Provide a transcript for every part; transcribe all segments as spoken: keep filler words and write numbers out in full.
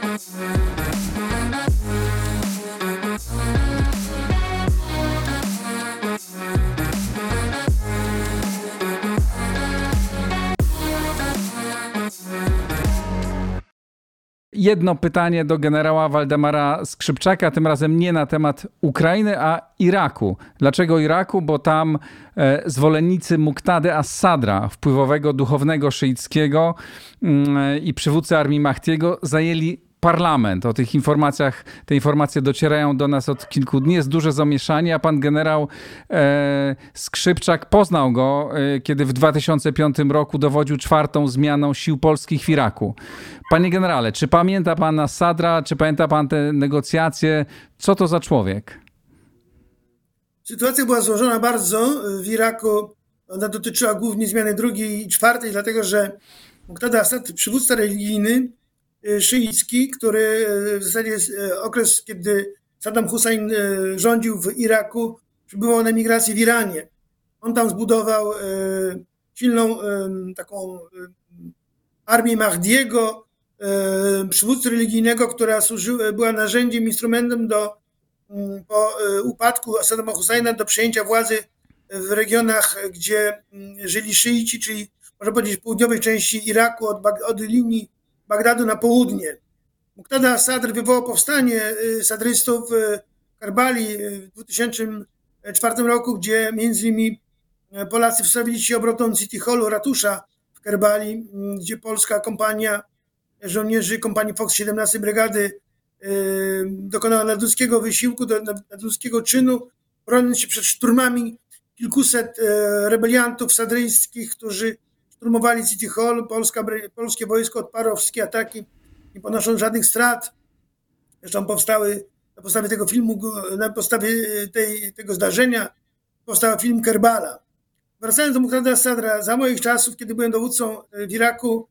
Jedno pytanie do generała Waldemara Skrzypczaka, tym razem nie na temat Ukrainy, a Iraku. Dlaczego Iraku? Bo tam e, zwolennicy Muqtady as-Sadra, wpływowego duchownego szyickiego mm, i przywódcy armii Mahdiego, zajęli parlament. O tych informacjach, te informacje docierają do nas od kilku dni. Jest duże zamieszanie, a pan generał e, Skrzypczak poznał go, e, kiedy w dwa tysiące piątym roku dowodził czwartą zmianą sił polskich w Iraku. Panie generale, czy pamięta pan as-Sadra, czy pamięta pan te negocjacje? Co to za człowiek? Sytuacja była złożona bardzo w Iraku. Ona dotyczyła głównie zmiany drugiej i czwartej, dlatego że Muqtada Assad, przywódca religijny, szyicki, który w zasadzie jest okres, kiedy Saddam Hussein rządził w Iraku, przybywał na emigrację w Iranie. On tam zbudował silną taką armię Mahdiego, przywódcy religijnego, która służyła, była narzędziem, instrumentem do po upadku Saddama Husseina do przejęcia władzy w regionach, gdzie żyli szyici, czyli można powiedzieć w południowej części Iraku od, od linii Bagdadu na południe. Muqtada as-Sadr wywołał powstanie sadrystów w Karbali w dwa tysiące czwartym roku, gdzie między innymi Polacy wstawili się obrotą City Hallu, ratusza w Karbali, gdzie polska kompania żołnierzy kompanii Fox siedemnastej Brygady dokonała nadludzkiego wysiłku, nadludzkiego czynu, broniąc się przed szturmami kilkuset rebeliantów sadryjskich, którzy szturmowali City Hall. Polska, polskie wojsko odparło wszystkie ataki, nie ponosząc żadnych strat. Zresztą powstały na podstawie tego filmu, na podstawie tej, tego zdarzenia powstał film Kerbala. Wracając do Muqtada as-Sadra, za moich czasów, kiedy byłem dowódcą w Iraku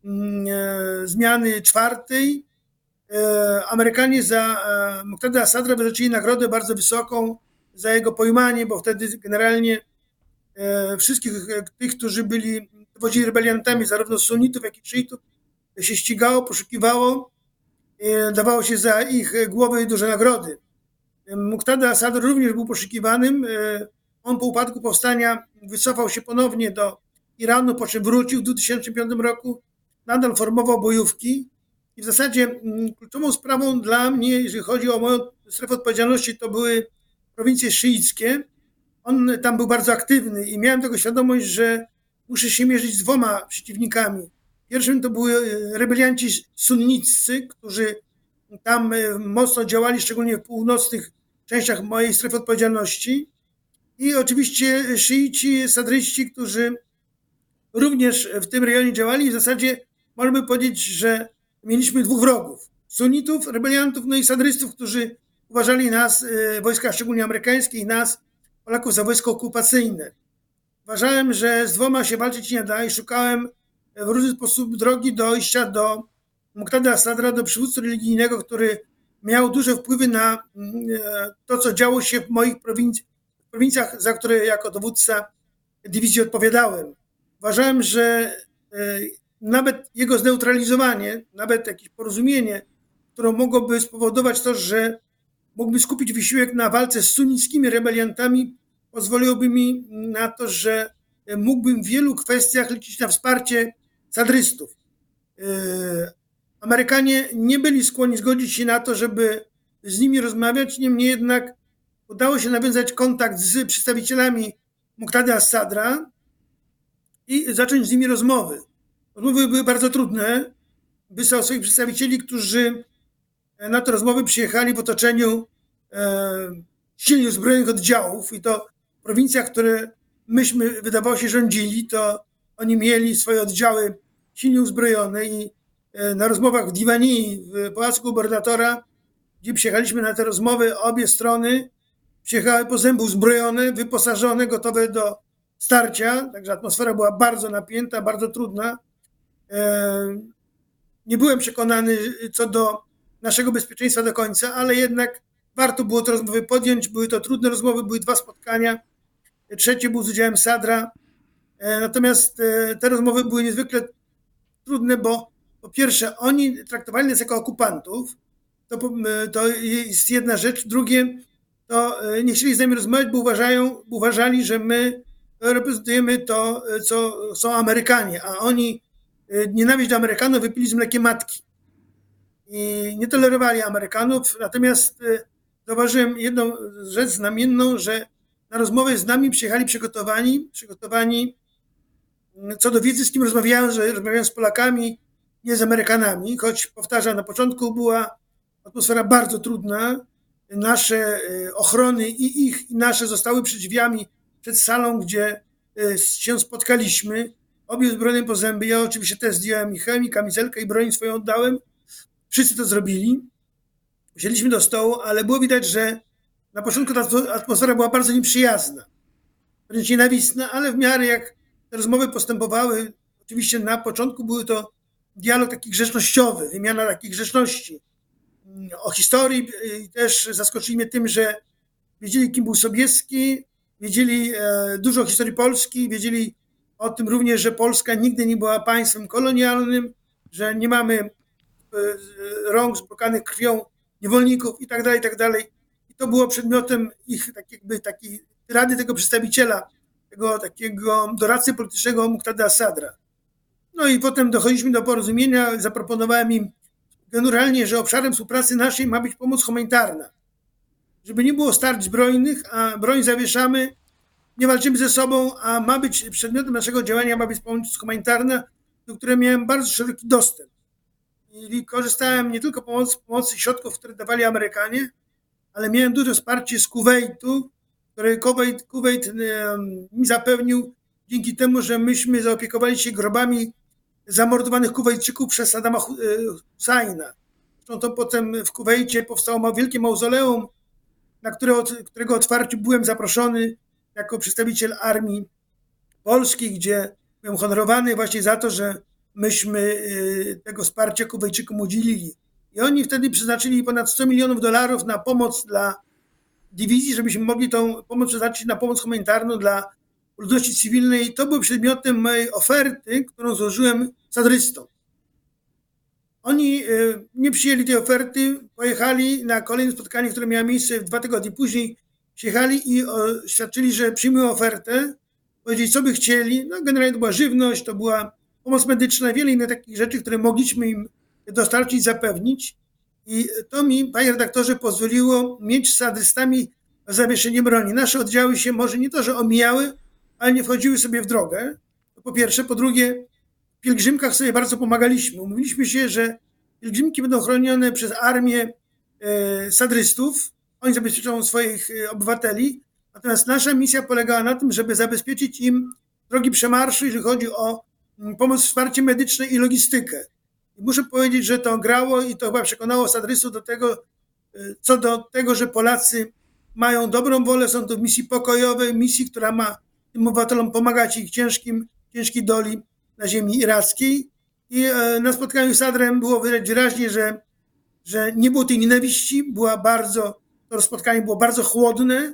e, zmiany czwartej, e, Amerykanie za e, Muqtada as-Sadra wyznaczyli nagrodę bardzo wysoką za jego pojmanie, bo wtedy generalnie e, wszystkich tych, którzy byli dowodzili rebeliantami, zarówno sunnitów, jak i szyitów, się ścigało, poszukiwało, e, dawało się za ich głowy duże nagrody. Muqtada as-Sadr również był poszukiwanym. E, on po upadku powstania wycofał się ponownie do Iranu, po czym wrócił w dwa tysiące piątym roku, nadal formował bojówki i w zasadzie kluczową sprawą dla mnie, jeżeli chodzi o moją strefę odpowiedzialności, to były prowincje szyickie. On tam był bardzo aktywny i miałem tego świadomość, że muszę się mierzyć z dwoma przeciwnikami. Pierwszym to były rebelianci sunniccy, którzy tam mocno działali, szczególnie w północnych częściach mojej strefy odpowiedzialności. I oczywiście szyici, sadryści, którzy również w tym rejonie działali. W zasadzie można by powiedzieć, że mieliśmy dwóch wrogów. Sunnitów, rebeliantów, no i sadrystów, którzy uważali nas, wojska szczególnie amerykańskie i nas, Polaków, za wojsko okupacyjne. Uważałem, że z dwoma się walczyć nie da i szukałem w różny sposób drogi dojścia do Muqtada as-Sadra, do przywódcy religijnego, który miał duże wpływy na to, co działo się w moich prowincjach, w prowincjach, za które jako dowódca dywizji odpowiadałem. Uważałem, że nawet jego zneutralizowanie, nawet jakieś porozumienie, które mogłoby spowodować to, że mógłby skupić wysiłek na walce z sunnickimi rebeliantami, pozwoliłoby mi na to, że mógłbym w wielu kwestiach liczyć na wsparcie sadrystów. Amerykanie nie byli skłonni zgodzić się na to, żeby z nimi rozmawiać, niemniej jednak udało się nawiązać kontakt z przedstawicielami Muqtady as-Sadra i zacząć z nimi rozmowy. Rozmowy były bardzo trudne. Wysłał swoich przedstawicieli, którzy na te rozmowy przyjechali w otoczeniu e, silnie uzbrojonych oddziałów i to w prowincjach, które myśmy, wydawało się, rządzili, to oni mieli swoje oddziały silnie uzbrojone i e, na rozmowach w Diwanii, w Pałacu Gubernatora, gdzie przyjechaliśmy na te rozmowy, obie strony przyjechały po zębu uzbrojone, wyposażone, gotowe do starcia, także atmosfera była bardzo napięta, bardzo trudna. E, nie byłem przekonany co do naszego bezpieczeństwa do końca, ale jednak warto było te rozmowy podjąć. Były to trudne rozmowy, były dwa spotkania. Trzecie było z udziałem Sadra. Natomiast te rozmowy były niezwykle trudne, bo po pierwsze, oni traktowali nas jako okupantów, to, to jest jedna rzecz. Drugie, to nie chcieli z nami rozmawiać, bo, uważają, bo uważali, że my reprezentujemy to, co są Amerykanie, a oni nienawiść do Amerykanów wypili z mlekiem matki. I nie tolerowali Amerykanów, natomiast zauważyłem jedną rzecz znamienną, że na rozmowę z nami przyjechali przygotowani, przygotowani co do wiedzy, z kim rozmawiałem, że rozmawiałem z Polakami, nie z Amerykanami, choć powtarzam, na początku była atmosfera bardzo trudna. Nasze ochrony i ich, i nasze zostały przy drzwiami, przed salą, gdzie się spotkaliśmy. Obie zbrojone po zęby. Ja oczywiście też zdjąłem i chemię, kamizelkę i broń swoją oddałem. Wszyscy to zrobili. Wzięliśmy do stołu, ale było widać, że na początku ta atmosfera była bardzo nieprzyjazna. Wręcz nienawistna, ale w miarę jak te rozmowy postępowały, oczywiście na początku były to dialog taki grzecznościowy, wymiana takich grzeczności. O historii też zaskoczyli mnie tym, że wiedzieli, kim był Sobieski, wiedzieli dużo o historii Polski, wiedzieli o tym również, że Polska nigdy nie była państwem kolonialnym, że nie mamy rąk zbrukanych krwią niewolników i tak dalej, i tak dalej. I to było przedmiotem ich tak jakby takiej rady tego przedstawiciela, tego takiego doradcy politycznego Muqtada As-Sadra. No i potem dochodziliśmy do porozumienia, zaproponowałem im generalnie, że obszarem współpracy naszej ma być pomoc humanitarna. Żeby nie było starć zbrojnych, a broń zawieszamy, nie walczymy ze sobą, a ma być przedmiotem naszego działania, ma być pomoc humanitarna, do której miałem bardzo szeroki dostęp. I korzystałem nie tylko pomoc, pomocy środków, które dawali Amerykanie, ale miałem duże wsparcie z Kuwejtu, które Kuwejt, Kuwejt mi zapewnił dzięki temu, że myśmy zaopiekowali się grobami zamordowanych Kuwejczyków przez Saddama Husajna. Zresztą to potem w Kuwejcie powstało wielkie mauzoleum, na które, którego otwarciu byłem zaproszony jako przedstawiciel armii polskiej, gdzie byłem honorowany właśnie za to, że myśmy tego wsparcia Kuwejczykom udzielili. I oni wtedy przeznaczyli ponad sto milionów dolarów na pomoc dla dywizji, żebyśmy mogli tą pomoc przeznaczyć na pomoc humanitarną dla ludności cywilnej. To był przedmiotem mojej oferty, którą złożyłem sadrystom. Oni nie przyjęli tej oferty, pojechali na kolejne spotkanie, które miało miejsce dwa tygodnie później. Przyjechali i oświadczyli, że przyjmują ofertę. Powiedzieli, co by chcieli. No, generalnie to była żywność, to była pomoc medyczna, wiele innych takich rzeczy, które mogliśmy im dostarczyć, zapewnić. I to mi, panie redaktorze, pozwoliło mieć z sadrystami zawieszenie broni. Nasze oddziały się może nie to, że omijały, ale nie wchodziły sobie w drogę. To po pierwsze. Po drugie, w pielgrzymkach sobie bardzo pomagaliśmy. Umówiliśmy się, że pielgrzymki będą chronione przez armię e, sadrystów. Oni zabezpieczą swoich obywateli. Natomiast nasza misja polegała na tym, żeby zabezpieczyć im drogi przemarszu, jeżeli chodzi o pomoc, wsparcie medyczne i logistykę. I muszę powiedzieć, że to grało i to chyba przekonało sadrystów do tego, co do tego, że Polacy mają dobrą wolę, są to w misji pokojowej, misji, która ma tym obywatelom pomagać ich ciężkim, ciężkiej doli na ziemi irackiej. I na spotkaniu z Sadrem było widać wyraźnie, że, że nie było tej nienawiści, była bardzo, to spotkanie było bardzo chłodne,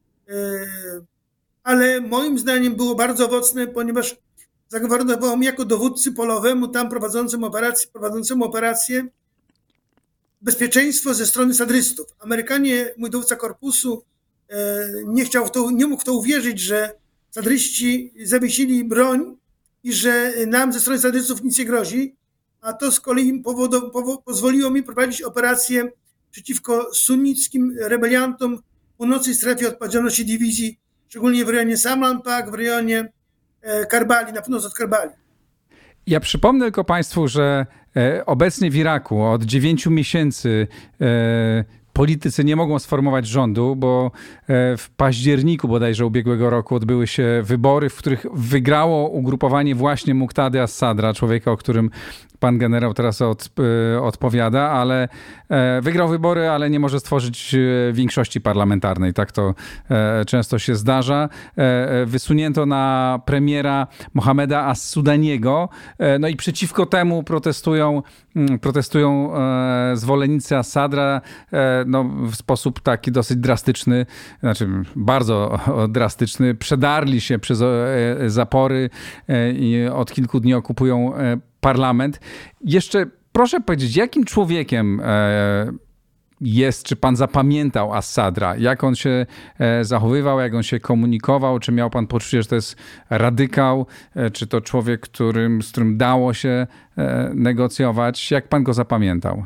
ale moim zdaniem było bardzo owocne, ponieważ zagwarantował mi jako dowódcy polowemu, tam prowadzącemu operację, prowadzącemu operację, bezpieczeństwo ze strony sadrystów. Amerykanie, mój dowódca korpusu, nie chciał w to, nie mógł w to uwierzyć, że sadryści zawiesili broń i że nam ze strony sadrystów nic nie grozi, a to z kolei powodu, powo, pozwoliło mi prowadzić operację przeciwko sunnickim rebeliantom w północnej strefie odpowiedzialności dywizji, szczególnie w rejonie Samanpak, w rejonie Karbali, na północ od Karbali. Ja przypomnę tylko Państwu, że obecnie w Iraku od dziewięciu miesięcy politycy nie mogą sformować rządu, bo w październiku bodajże ubiegłego roku odbyły się wybory, w których wygrało ugrupowanie właśnie Muqtady As-Sadra, człowieka, o którym pan generał teraz od, odpowiada, ale wygrał wybory, ale nie może stworzyć większości parlamentarnej. Tak to często się zdarza. Wysunięto na premiera Mohameda As-Sudaniego, no i przeciwko temu protestują, protestują zwolennicy As-Sadra no, w sposób taki dosyć drastyczny, znaczy bardzo drastyczny. Przedarli się przez zapory i od kilku dni okupują parlament. Jeszcze proszę powiedzieć, jakim człowiekiem jest, czy pan zapamiętał Assadra? Jak on się zachowywał, jak on się komunikował? Czy miał pan poczucie, że to jest radykał? Czy to człowiek, którym, z którym dało się negocjować? Jak pan go zapamiętał?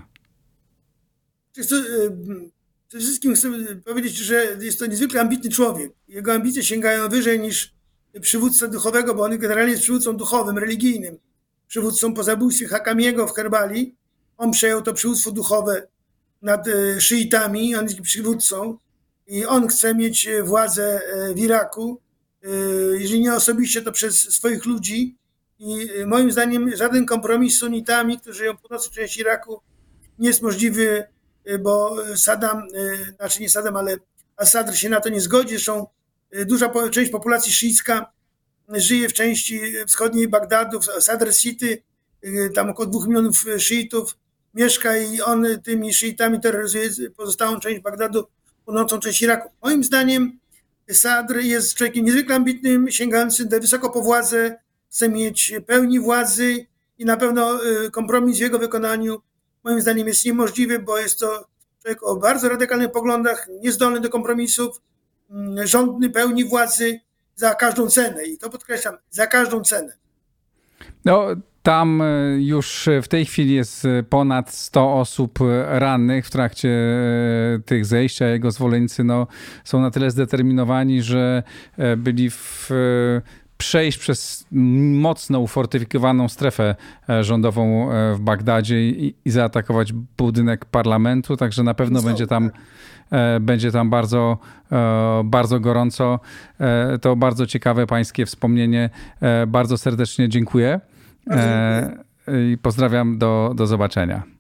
Przede wszystkim chcę powiedzieć, że jest to niezwykle ambitny człowiek. Jego ambicje sięgają wyżej niż przywódcę duchowego, bo on generalnie jest przywódcą duchowym, religijnym. Przywódcą po zabójstwie Hakamiego w Kerbali. On przejął to przywództwo duchowe nad szyitami, on jest przywódcą i on chce mieć władzę w Iraku, jeżeli nie osobiście, to przez swoich ludzi. I moim zdaniem żaden kompromis z sunnitami, którzy żyją w północnej części Iraku, nie jest możliwy, bo Saddam, znaczy nie Saddam, ale Assad się na to nie zgodzi. Zresztą duża część populacji szyicka żyje w części wschodniej Bagdadu, w Sadr City, tam około dwóch milionów szyitów mieszka i on tymi szyitami terroryzuje pozostałą część Bagdadu, północną część Iraku. Moim zdaniem Sadr jest człowiekiem niezwykle ambitnym, sięgającym wysoko po władzę, chce mieć pełni władzy i na pewno kompromis w jego wykonaniu moim zdaniem jest niemożliwy, bo jest to człowiek o bardzo radykalnych poglądach, niezdolny do kompromisów, żądny pełni władzy za każdą cenę. I to podkreślam, za każdą cenę. No, tam już w tej chwili jest ponad sto osób rannych w trakcie tych zejść, a jego zwolennicy no, są na tyle zdeterminowani, że byli w... przejść przez mocno ufortyfikowaną strefę rządową w Bagdadzie i, i zaatakować budynek parlamentu, także na pewno będzie tam, będzie tam bardzo, bardzo gorąco. To bardzo ciekawe pańskie wspomnienie. Bardzo serdecznie dziękuję i pozdrawiam, do, do zobaczenia.